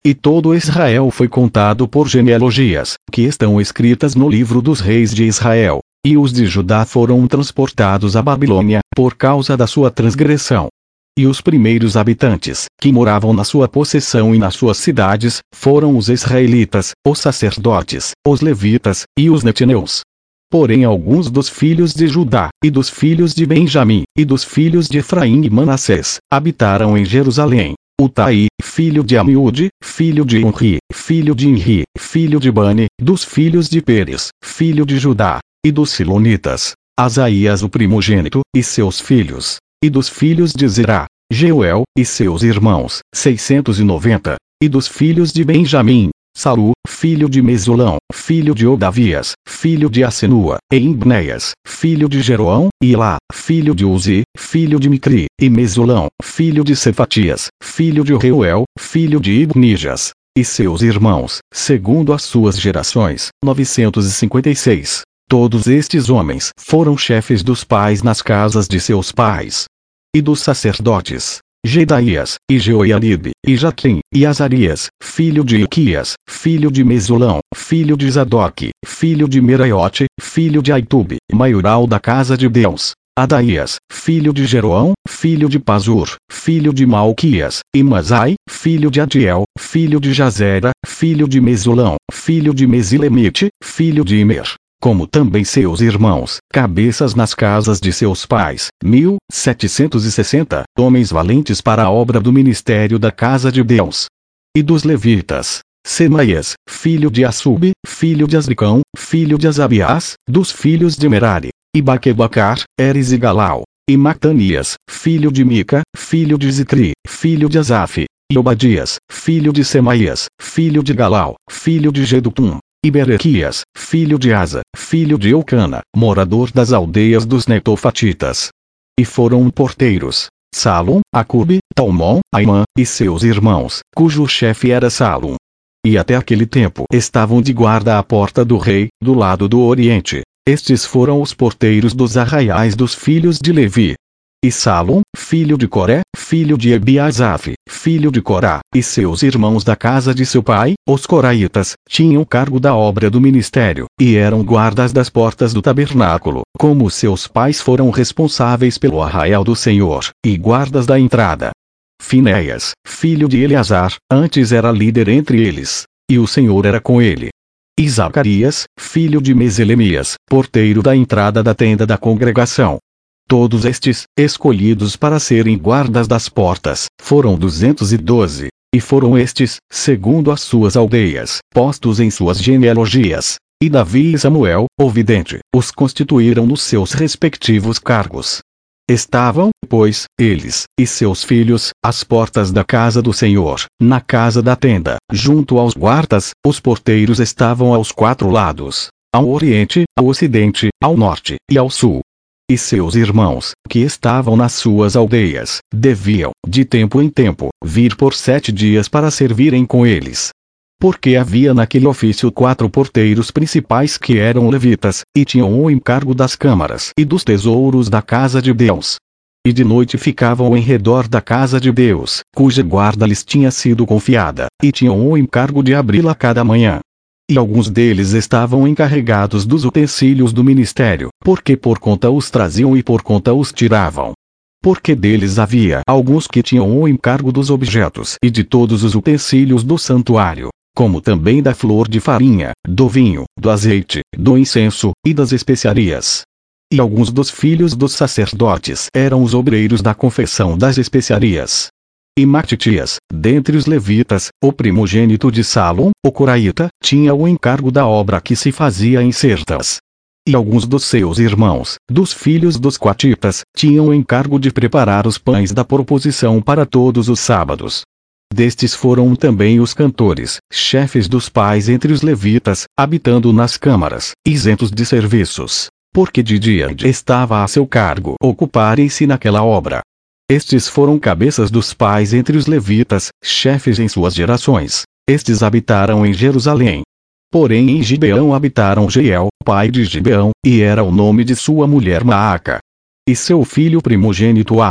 E todo Israel foi contado por genealogias, que estão escritas no livro dos reis de Israel. E os de Judá foram transportados à Babilônia, por causa da sua transgressão. E os primeiros habitantes, que moravam na sua possessão e nas suas cidades, foram os israelitas, os sacerdotes, os levitas, e os netineus. Porém alguns dos filhos de Judá, e dos filhos de Benjamim, e dos filhos de Efraim e Manassés, habitaram em Jerusalém. Utai, filho de Amiúde, filho de Unri, filho de Inri, filho de Bani, dos filhos de Peres, filho de Judá, e dos Silonitas, Asaías o primogênito, e seus filhos, e dos filhos de Zerá, Jeuel, e seus irmãos, 690, e dos filhos de Benjamim, Salu, filho de Mesulão, filho de Odavias, filho de Asenua, e Imbneias, filho de Jeroão, e Ilá, filho de Uzi, filho de Micri, e Mesulão, filho de Cefatias, filho de Reuel, filho de Ibnijas, e seus irmãos, segundo as suas gerações, 956. Todos estes homens foram chefes dos pais nas casas de seus pais. E dos sacerdotes, Jedaías, e Jeoiarib, e Jaquim, e Azarias, filho de Ilquias, filho de Mesulão, filho de Zadoque, filho de Meraiote, filho de Aitube, maioral da casa de Deus. Adaías, filho de Jeroão, filho de Pazur, filho de Malquias, e Masai, filho de Adiel, filho de Jazera, filho de Mesulão, filho de Mesilemite, filho de Imer. Como também seus irmãos, cabeças nas casas de seus pais, 1760, homens valentes para a obra do ministério da casa de Deus. E dos levitas, Semaías, filho de Assub, filho de Azricão, filho de Asabias, dos filhos de Merari, e Baquebacar, Eres e Galau, e Matanias, filho de Mica, filho de Zicri, filho de Asaf, e Obadias, filho de Semaías, filho de Galau, filho de Gedutum. E Berequias, filho de Asa, filho de Eucana, morador das aldeias dos Netofatitas. E foram porteiros, Salum, Acube, Talmon, Aimã, e seus irmãos, cujo chefe era Salum. E até aquele tempo estavam de guarda à porta do rei, do lado do oriente. Estes foram os porteiros dos arraiais dos filhos de Levi. E Salum, filho de Coré, filho de Ebiasaf, filho de Corá, e seus irmãos da casa de seu pai, os coraitas, tinham cargo da obra do ministério, e eram guardas das portas do tabernáculo, como seus pais foram responsáveis pelo arraial do Senhor, e guardas da entrada. Finéias, filho de Eleazar, antes era líder entre eles, e o Senhor era com ele. E Zacarias, filho de Meselemias, porteiro da entrada da tenda da congregação. Todos estes, escolhidos para serem guardas das portas, foram 212, e foram estes, segundo as suas aldeias, postos em suas genealogias. E Davi e Samuel, o vidente, os constituíram nos seus respectivos cargos. Estavam, pois, eles, e seus filhos, às portas da casa do Senhor, na casa da tenda, junto aos guardas, os porteiros estavam aos 4 lados, ao oriente, ao ocidente, ao norte, e ao sul. E seus irmãos, que estavam nas suas aldeias, deviam, de tempo em tempo, vir por 7 dias para servirem com eles. Porque havia naquele ofício 4 porteiros principais que eram levitas, e tinham o encargo das câmaras e dos tesouros da casa de Deus. E de noite ficavam em redor da casa de Deus, cuja guarda lhes tinha sido confiada, e tinham o encargo de abri-la cada manhã. E alguns deles estavam encarregados dos utensílios do ministério, porque por conta os traziam e por conta os tiravam. Porque deles havia alguns que tinham o encargo dos objetos e de todos os utensílios do santuário, como também da flor de farinha, do vinho, do azeite, do incenso, e das especiarias. E alguns dos filhos dos sacerdotes eram os obreiros da confecção das especiarias. E Matitias, dentre os levitas, o primogênito de Salom, o coraíta, tinha o encargo da obra que se fazia em certas. E alguns dos seus irmãos, dos filhos dos coatitas, tinham o encargo de preparar os pães da proposição para todos os sábados. Destes foram também os cantores, chefes dos pais entre os levitas, habitando nas câmaras, isentos de serviços, porque de dia estava a seu cargo ocuparem-se naquela obra. Estes foram cabeças dos pais entre os levitas, chefes em suas gerações. Estes habitaram em Jerusalém. Porém em Gibeão habitaram Jeiel, pai de Gibeão, e era o nome de sua mulher Maaca. E seu filho primogênito Abdon.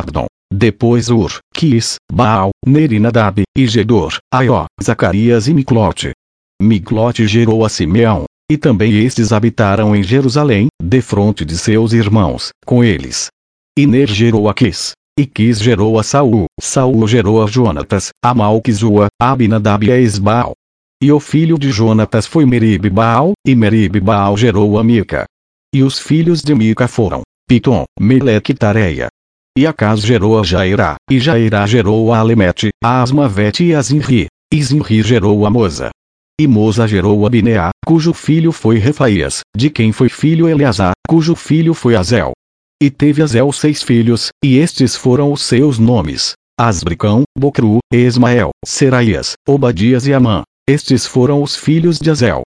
Depois Ur, Quis, Baal, Ner e Nadab, e Gedor, Aió, Zacarias e Miclote. Miclote gerou a Simeão. E também estes habitaram em Jerusalém, defronte de seus irmãos, com eles. E Ner gerou a Quis. E Quis gerou a Saul. Saul gerou a Jonatas, a Malquizua, a Abinadab e a Esbaal. E o filho de Jonatas foi Merib-Baal, e Merib-Baal gerou a Mica. E os filhos de Mica foram Pitom, Meleque e Tareia. E Acaz gerou a Jairá, e Jairá gerou a Alemete, a Asmavete e a Zinri. E Zinri gerou a Moza. E Moza gerou a Bineá, cujo filho foi Refaías, de quem foi filho Eleazar, cujo filho foi Azel. E teve Azel 6 filhos, e estes foram os seus nomes: Asbricão, Bocru, Esmael, Seraías, Obadias e Amã. Estes foram os filhos de Azel.